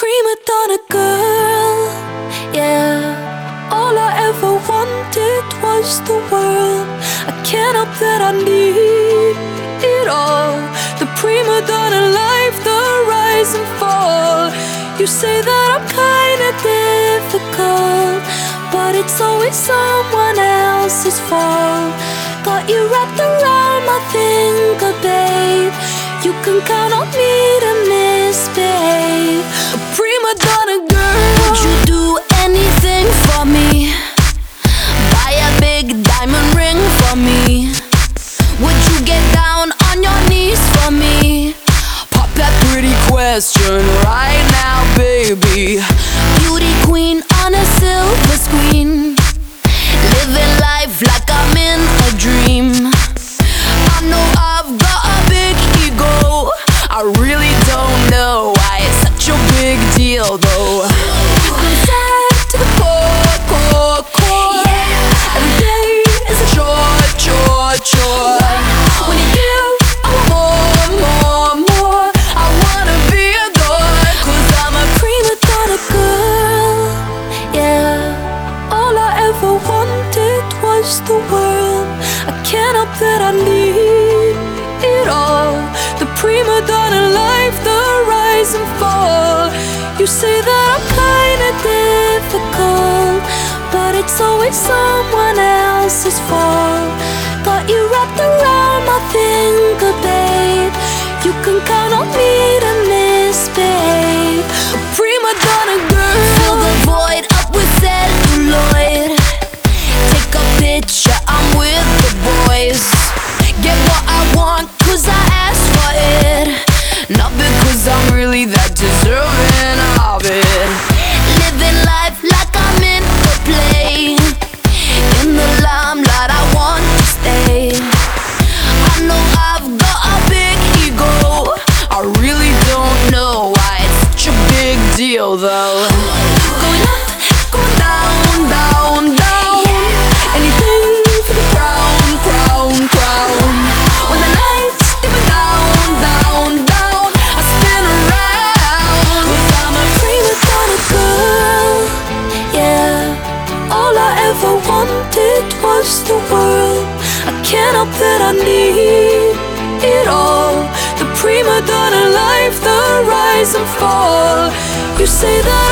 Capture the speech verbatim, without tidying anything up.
prima donna girl, yeah. All I ever wanted was the world. I can't help that I need it all. The prima donna life, the rise and fall. You say that I'm kinda difficult, but it's always someone else's fault. Got you wrapped around my finger, babe. You can count on me to misbehave. A prima donna girl. Would you do anything for me? Buy a big diamond ring for me? Would you get down on your knees for me? Pop that pretty question right now, baby. Beauty queen on a silver screen, living life like I'm in a dream. I know I've got a big ego. I really don't know why it's such a big deal though. I'm sad to the core, core, core. Yeah. Every day is a chore, chore, chore. When you give, I want more, more, more. I wanna be adored, cause I'm a prima donna girl, yeah. All I ever wanted was the world. I can't help that I need it all. The prima donna life, the rise and fall. You say that I'm kinda difficult, but it's always someone else's fault. Got you wrapped around my finger, babe. You can count on me to misbehave. A prima donna girl. Fill the void up with celluloid. Take a picture, I'm with the boys. Get what I want, cause I asked for it, not because I'm really that deserving of it. Living life like I'm in a play. In the limelight I want to stay. I know I've got a big ego. I really don't know why it's such a big deal though. Going up, going down, down, down. Anything for the crown, crown, crown. When the lights dip down, down, down, I spin around. Cause I'm a prima donna girl, yeah. All I ever wanted was the world. I can't help that I need it all. The prima donna life, the rise and fall. You say that